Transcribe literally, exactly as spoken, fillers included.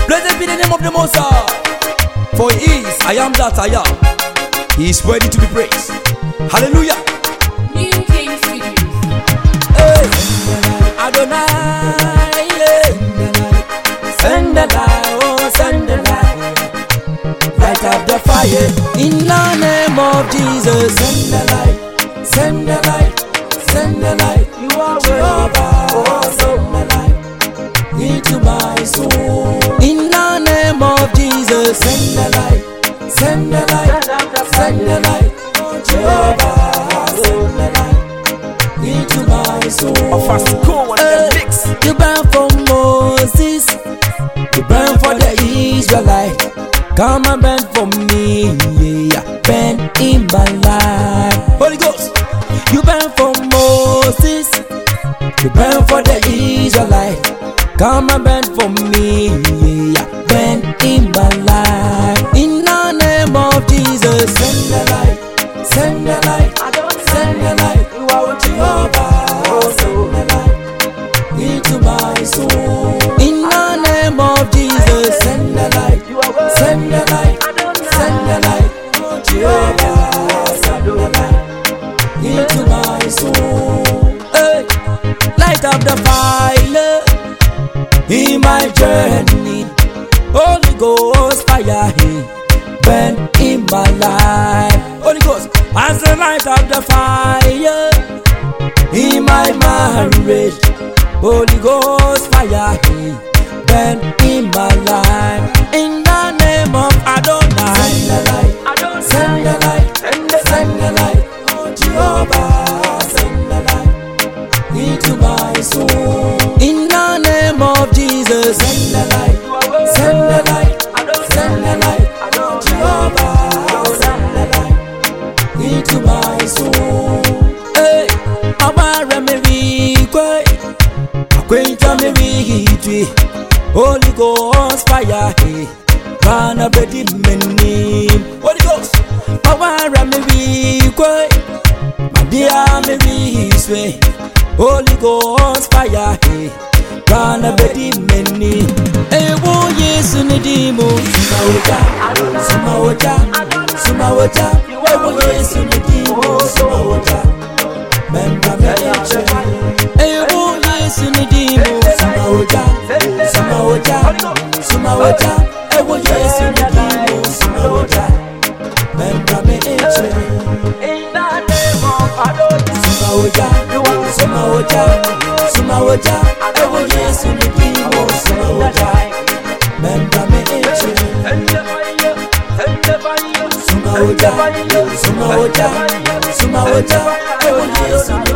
Blessed be the name of the Most High, for He is I am that I am. He is worthy to be praised. Hallelujah. New King Studios. Hey, Adonai, yeah. Send the light, oh send the light. Light up the fire in the name of Jesus. Send the light, send the light, send the light. You are Jehovah, oh send the light into my soul. In the name of Jesus, send the light, send the light, send the light. Oh Jehovah, send the light into my soul. A fast cool one in the mix. You burn for Moses, you burn for the Israelites. Come and burn for me, yeah, burn in my life. Holy Ghost, you burn for Moses, you burn for the Israelites. Come and burn for me, yeah, burn in my life. In the name of Jesus, send the light, send the light, send the light. You are Jehovah, oh send the light into my soul. In the name of Jesus, send the light, send the light, send the light. Oh Jehovah, send the light into my soul. Hey, light up the fire in my journey. Holy Ghost fire, hey, burn in my life. Holy Ghost, as the light of the fire in my marriage. Holy Ghost fire, hey, burn in my life. In the name of Adonai, send the light, send the light, send the light. Oh Jehovah, send the light into my soul. In the name of Jesus, send the light, send the light, send the light. Oh Jehovah, send the light into my soul. Hey, Amara me weak. Quencha me we Holy Ghost fire, hey, run a bedi meni. Holy Ghost, power me we koi, my dear me we sway. Holy Ghost fire, hey, run a bedi meni. Hey, wo Yesu ni dimo, sumawoja, sumawoja, sumawoja. Hey, wo Yesu ni dimo, sumawoja. Memba me eche. Hey, wo Yesu ni dimo, sumawoja, sumawoja, sumawoja. Hey, wo Yesu ni dimo, sumawoja. Memba me eche. In the name of Adonai. Sumawoja, sumawoja, sumawoja. Hey, wo Yesu ni dimo, sumawoja. Memba me eche. Send the fire, send the fire. Sumawoja, sumawoja, sumawoja. Hey, wo Yesu ni